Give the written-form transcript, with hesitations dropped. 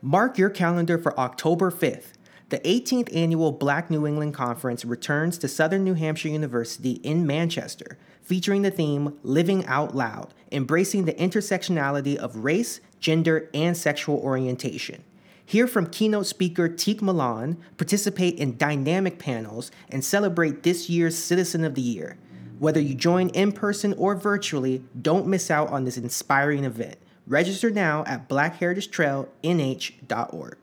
Mark your calendar for October 5th. The 18th annual Black New England Conference returns to Southern New Hampshire University in Manchester, featuring the theme Living Out Loud, embracing the intersectionality of race, gender, and sexual orientation. Hear from keynote speaker Teak Milan, participate in dynamic panels, and celebrate this year's Citizen of the Year. Whether you join in person or virtually, don't miss out on this inspiring event. Register now at blackheritagetrailnh.org.